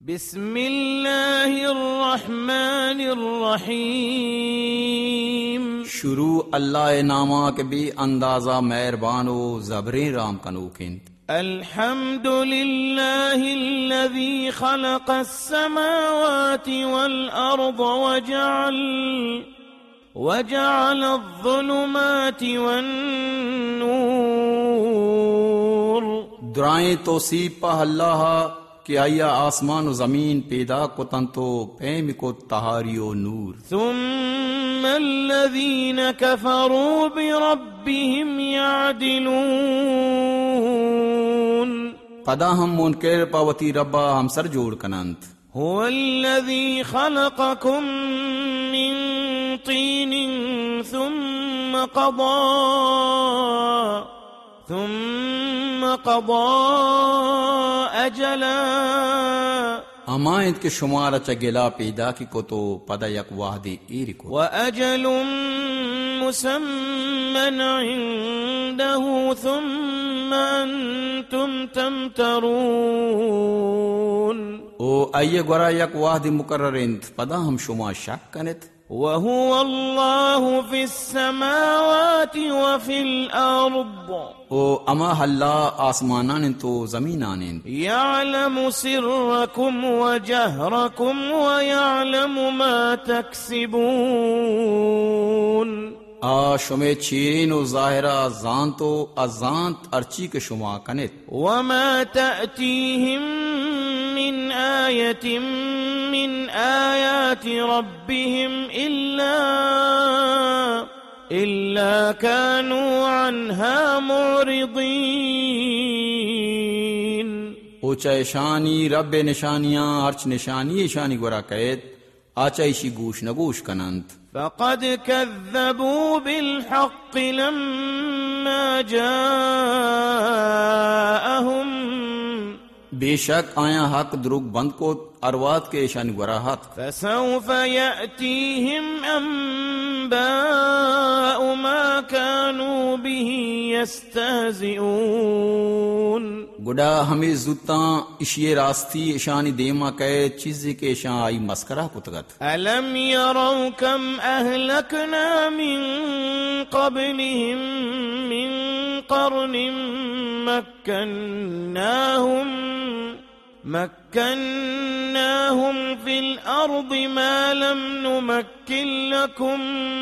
बिस्मिल्लाहिर्रहमानिर्रहीम। शुरू अल्लाह नामा के बे अंदाजा मेहरबानो ज़बरे राम कनूकिन। अल्हम्दुलिल्लाहिल्लज़ी खलक़स्समावाति वल अर्द वजअल अज़्ज़ुलुमाति वन्नूर। दुआएं तौसीफ पा अल्लाह कि आया आसमान व जमीन पैदा को तंतो पैम को तहारियो नूर। सुम्मल्लज़ीन कफ़रू बिरब्बिहिम यअदिलून। पदा हम मुनकर पावती रब्बा हम सर जोड़ कनंत। हुवल्लज़ी खलक़कुम मिन तीनिन ثم قضى अजला। अमायत के शुमार चगेला पैदा की को तो पदा यक वाहदे ईर को। व अजलुम मुसम्मन इंदहु थुम्म अंतुम तमतरून। ओ अय्य गोरा यक वाहदे मुकर्रर इंत पदा हम शुमा शक कनेत। वहुव अल्लाहु फिस समावाति व फिल अर्द। ओ अमा हल्ला आसमानान तो जमीनान। यअलमु सिर्रकुम व जहरकुम व यअलमु मा तक्सिबून। आ शुमे चीरीन व ज़ाहिरा ज़ांतो अज़ांत अर्ची के शुमा कनेत। वमा तअतीहिम मिन आयतिन मिन आयाति रब्बिहिम इल्ला कानू अन्हा मुरिदीन। ऊंचाई शानी रब निशानियां अर्च निशानी शानी गोरा कैद आचाइशी गूश नगूश कनंत। फ़क़द कज़्ज़बू बिलहक़्क़ लम्मा जाअहुम। बेशक आया हक द्रुग बंद को अरवात के ईशान गुराहत। फसौफ यअतीहिम अंबाउ मा कानू बिही यस्तहज़िऊन। गुडा हमें जुत्ता इशिये रास्ती ईशानी देमा कहे चीज़ के ईशान आई मस्करा कुतगत। अलम यरौ कम अहलकना मिन क़ब्लिहिम मिन क़र्निन मक्कन्नाहुम फिल अर्दि मा लम नुमक्किन लकुम।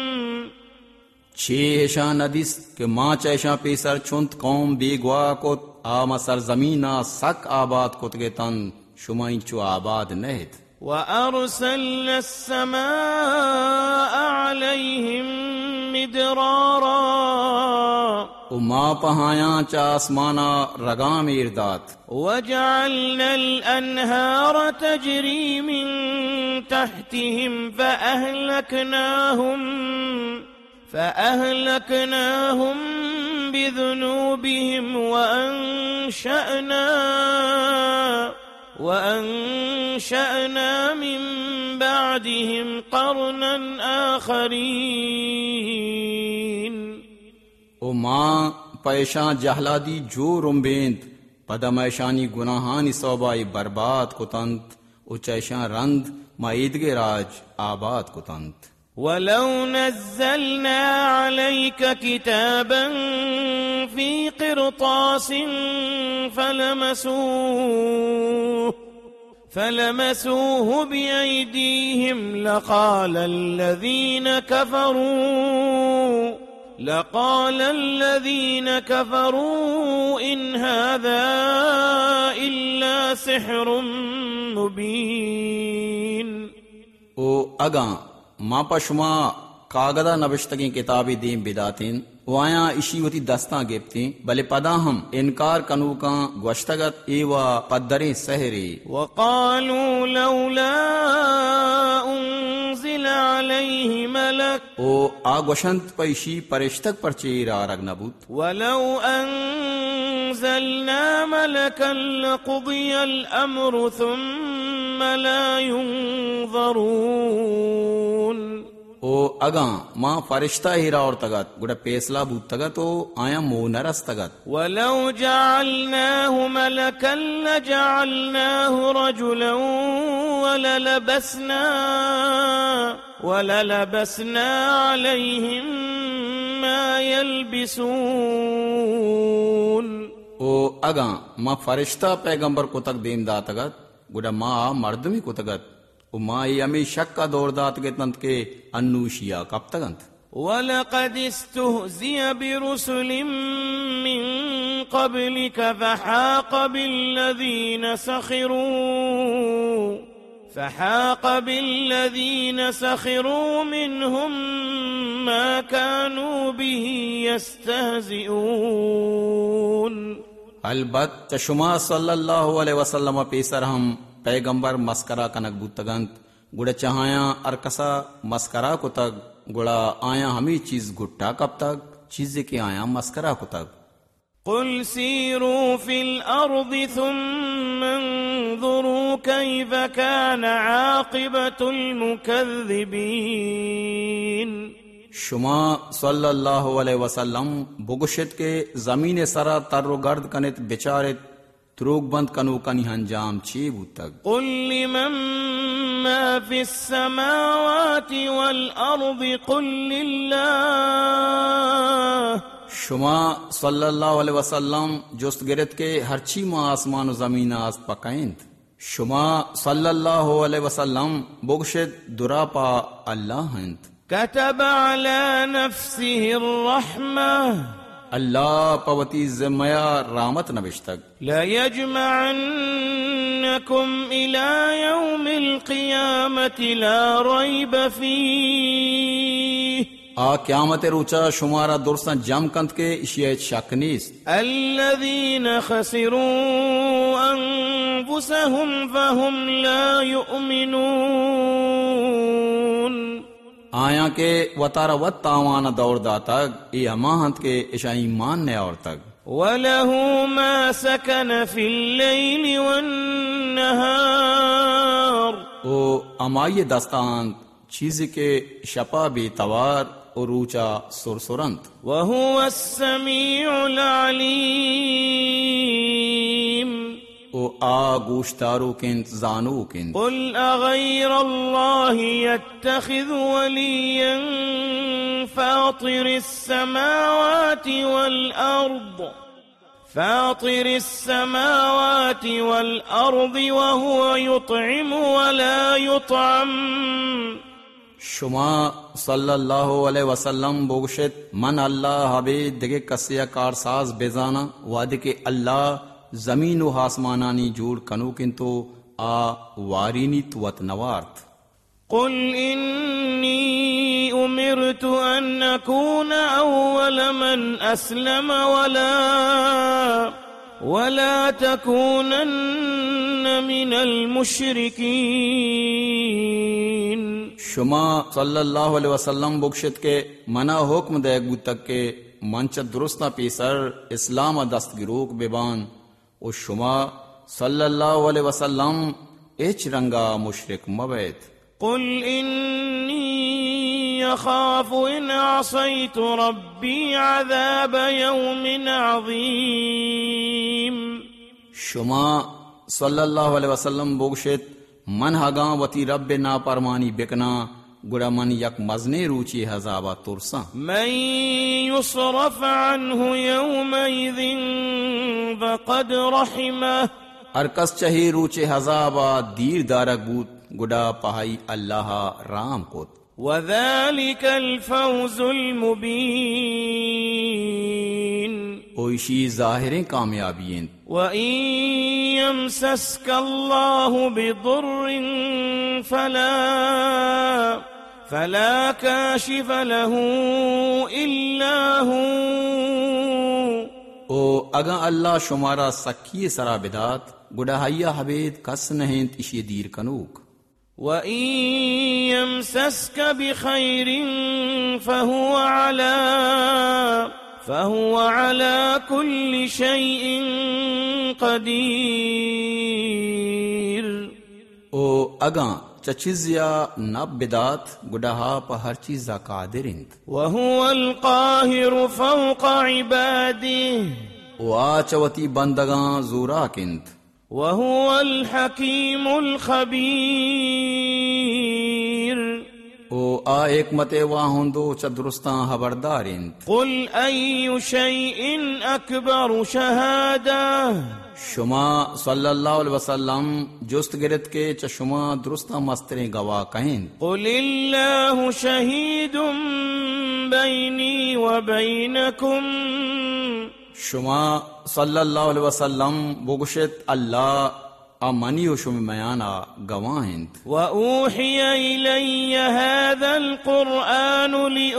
छे ईशान नदिस के माँ चैशा पेसर चुंत कौम बेगवा को आमा सर जमीना सक आबाद कुतगे तन शुमाई चो आबाद नहत। व अरसलना अस्समाअ अलैहिम मिदरारा। ओ माँ पहाया चा आसमाना रगाम इरदात। वजअलना अल-अनहार तजरी मिन तहतिहिम फअहलकनाहुम बिजुनूबिहिम वअंशअना मिन बअदिहिम क़रनन आख़रीन। ओ माँ पैशा जहलादी जो रुम्बेंत पदमैशानी गुनाहानी सौबाई बर्बाद कुतंत उचैशा रंद माईदगे राज आबाद कुतंत। वलौ नज़्ज़लना अलैका किताबन फी क़िरतासिन फलमसूहु बिअयदीहिम लक़ाल الذين كفروا إن هذا إلا سحر मुबीन। ओ अगा माँ पशुमा कागदा नबिश्तगी किताबी दीम बिदातिन वाया इशीवती दस्ता गेप्ती भले पदा हम इनकार कनू का ग्वश्तगत एवा पद्दरे सहरे। वक़ालू लौला उन्ज़िला अलैहि मलक। ओ आगवशंत पैशी परिश्तक पर चेरा रगनबूत। वलौ अंज़लना मलकन लक़ुदियल अम्रु थुम्मा ला युनज़रून। ओ अगा मां फरिश्ता हीरा और तगत गुड़ा पेसला बूत तगत ओ आया मो नरस तगत वलौ जअलनाहु मलकन लजअलनाहु रजुलन वललबसना अलैहिम मा यल्बिसून ओ अगा मां फरिश्ता पैगंबर को तक देम दा तगत गुड़ा मां मर्दमी को तगत ओ मां यमी शक का दौर दात के तंत के अन्नूशिया कब तगंत वलक़द इस्तुहज़िय बिरुसुलिम मिन क़ब्लिक फहाक़ बिल्लज़ीन सख़िरू मिनहुम मा कानू बिही यस्तहज़िऊन अलबत चशुमा सल्लल्लाहु अलैहि वसल्लम पेसर हम पैगंबर मस्करा कनक बुतगंत गुड़ा चहाया अरकसा मस्करा को तक गुड़ा आया हमी चीज गुट्टा कब तक चीज के आया मस्करा को तक कुल सीरू फिल अर्दि सुम्मा अंज़ुरू कैफ़ कान आक़िबतुल मुकज़्ज़िबीन शुमा सल्लल्लाहु अलैहि वसल्लम बुगशित के जमीन सरा तर्रो गर्द कनित बिचारित त्रोग बंद कनु कनी अंजाम ची बुतक कुल लिमन मा फिस समावाति वल अर्दि कुल लिल्लाह शुमा सल्लल्लाहु अलैहि वसल्लम जोस्त गिरत के हरची मां आसमान व जमीन आस पकाइंत शुमा सल्लल्लाहु अलैहि वसल्लम बुगशित दुरापा अल्लाह हंत कतब अला नफ्सिहि अर्रहमह अल्लाह पवती ज़िम्मया रामत नबिश्तक लयजमअन्नकुम इला यौमिल क़ियामति ला रैब फ़ीह आ क़यामत रुचा शुमारा दुरसा जम कंत के इशियत शक नीस्त अल्लज़ीन ख़सिरू अन्फुसहुम फहुम ला युमिनून आया के वतारा वत तावाना दौर दातक ये अमाहंत के इशा ईमान ने और तक वलहु मा सकन फिल लैलि वन नहार ओ अमाये दस्तान चीज के शपा बे तवार और ऊंचा सुरसुरंत वहुवस समीउल अलीम ओ आ गोश्तारो किंत जानू किंत कुल अगैरल्लाहि यत्तखिज़ु वलिय्यन फातिरिस समावाति वल अर्द वहुव युत्इमु वला युत्अम शुमा सल्लल्लाहु अलैहि वसल्लम बोगशित मन अल्लाह हबे दिगे कसिया कारसाज बेजाना वादे के अल्लाह जमीन व आसमानानी जोड़ कनु किंतु आ वारीनी तुवत नवार्थ कुल इन्नी उमिरतु अन अकून अव्वल मन अस्लम वला तकूनन्न मिनल मुशरिकीन शुमा सल्लल्लाहु अलैहि वसल्लम बुगशित के मना हुक्म देगु तक के मंच दुरुस्ता पेसर इस्लाम दस्तगिरोक बेबान ओ शुमा सल्लल्लाहु अलैहि वसल्लम एच रंगा मुशरिक मबैत कुल इन्नी अखाफु इन असैतु रब्बी अज़ाब यौमिन अज़ीम शुमा सल्लल्लाहु अलैहि वसल्लम बुगशित मन हगा वती रब ना परमानी बिकना गुड़ा मन यक मजने रुचि हजाबा तुरसा मन युसरफ अन्हु यौमइज़िन फ़क़द रहिमह अरकस चही रुचि हजाबा दीर दारक बूत गुड़ा पहाई अल्लाह राम कोत वज़ालिकल फ़ौज़ुल मुबीन ओइशी ज़ाहिरें कामयाबियें वइन यमसस्कल्लाहु बिदुर्रिन फला काशिफ लहू इल्ला हू ओ अगा अल्लाह शुमारा सखी सरा बिदात गुड़ाहिया हबेद कस नहेंत इशी दीर कनूक वइन यमसस्क बिखैरिन फहुव अला कुल्लि शैइन कदीर ओ अगा चचिज़िया नब बिदात गुडहा पर हर चीज़ा कादिरिंद وهو القاهر فوق عباده वा चवती बंदगां ज़ूरा किंद وهو الحكيم الخبير ओ आ एक मते वा होंदो च दुरुस्तां खबरदारिंद قل أي شيء أكبر شهادة शुमा सल्लल्लाहु अलैहि वसल्लम जुस्त गिरत के च शुमा दुरुस्ता मस्तरे गवाह कहिंद قل الله شهيد بيني وبينكم शुमा सल्लल्लाहु अलैहि वसल्लम बुगशित अल्लाह अमनियो शुम मयाना गवाहिंद وأوحي إلي هذا القرآن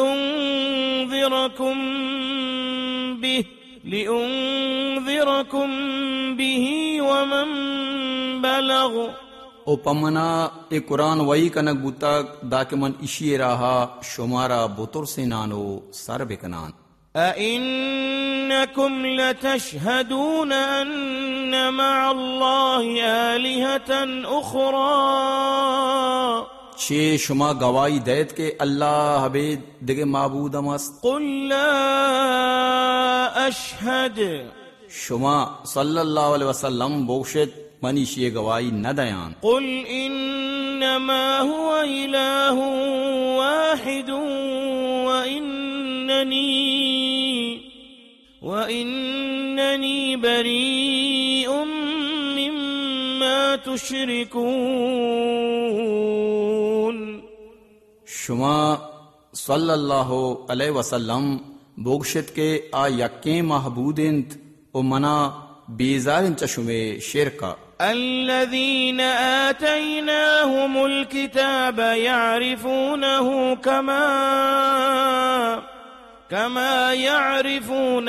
لأنذركم به ومن بلغ ओ पमना ए कुरान वही कनक बुतक दाकमन इशिए रहा शुमारा बुतुर से नानो सर बेकनान أئنكم لتشهدون أن مع الله آلهة أخرى छे शुमा गवाही दैत के अल्लाह हबेद दिगे माबूद मस्त قل لا أشهد शुमा सल्लल्लाहु अलैहि वसल्लम बोशित मनीषिए गवाही न दयान قل إنما هو إله واحد وإنني بريء مما تشركون शुमा सल्लल्लाहु अलैहि वसल्लम बोगशित के आ यक्के महबूदिंत ओ मना बेजारिन चशुमे शिरका الذين آتيناهم الكتاب يعرفونه كما يعرفون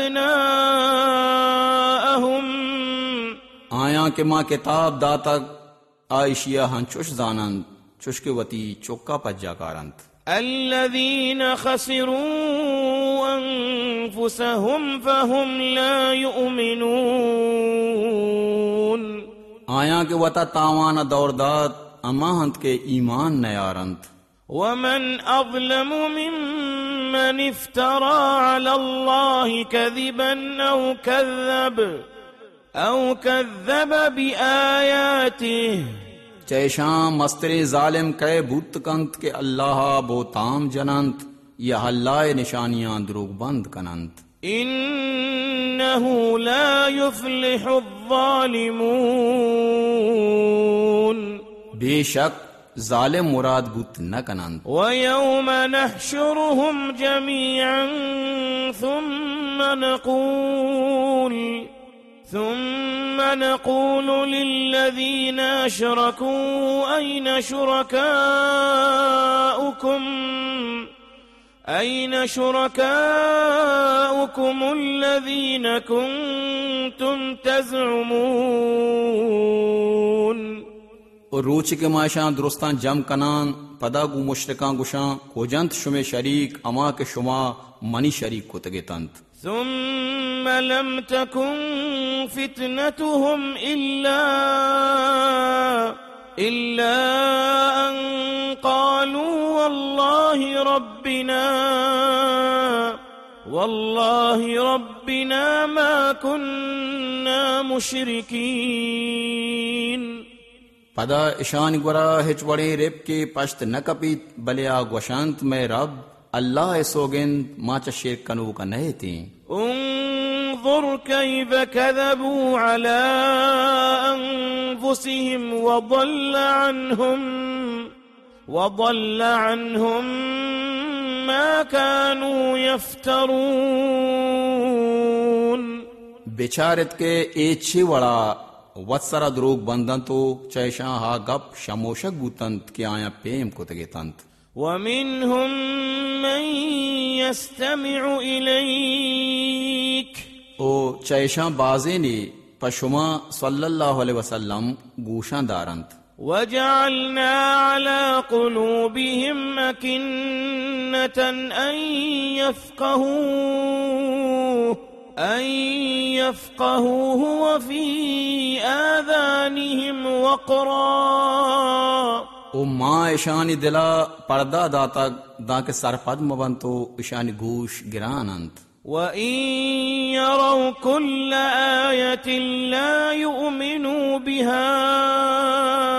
أبناءهم आया के माँ किताब दातक आयशिया हन चुश जानंद चुशके वती चौका पज्जाकारंत الذين خسروا أنفسهم فهم لا يؤمنون आया के वता तावाना दौरदात अमाहंत के ईमान नयारंत ومن أظلم ممن افترى على الله كذبا أو كذب بآياته चैशां मस्तरे जालिम कै बूत कंत के अल्लाह बो ताम जनंत या हल्लाए निशानियां द्रुग बंद कनंत إنه لا يفلح الظالمون बेशक जालिम मुराद बूत न कनंत ويوم نحشرهم جميعا ثم نقول للذين أشركوا أين شركاؤكم الذين كنتم تزعمون और रोच के माशां दुरुस्तां जम कनान पदा गु मुशरिकां गुशां कोजंत शुमे शरीक अमा के शुमा मनी शरीक को तगे तंत ثم لم تكن فتنتهم إلا أن قالوا والله ربنا ما كنا مشركين पदा ईशान गुरा हिच बड़े रेप के पश्त न कपीत बलिया ग्वशांत में रब अल्लाह सोगिंद माच शेर कनू का नहे थी انظر كيف كذبوا على أنفسهم وضل عنهم ما كانوا يفترون बेचारत के एछे वड़ा वत्सरा द्रोग बंदन तो चैशा हा गप शमोशक बूतंत के आया पेम को तगे तंत ومنهم من يستمع إليك ओ चैशा बाजे ने पशुमा सल्लल्लाहु अलैहि वसल्लम गूशा दारंत وجعلنا على قلوبهم أكنة أن يفقهوه وفي آذانهم وقرا ओ माँ ईशानी दिला पर्दा दाता दाके सरपद मबंतो ईशानी गूश गिरानंत وإن يروا كل آية لا يؤمنوا بها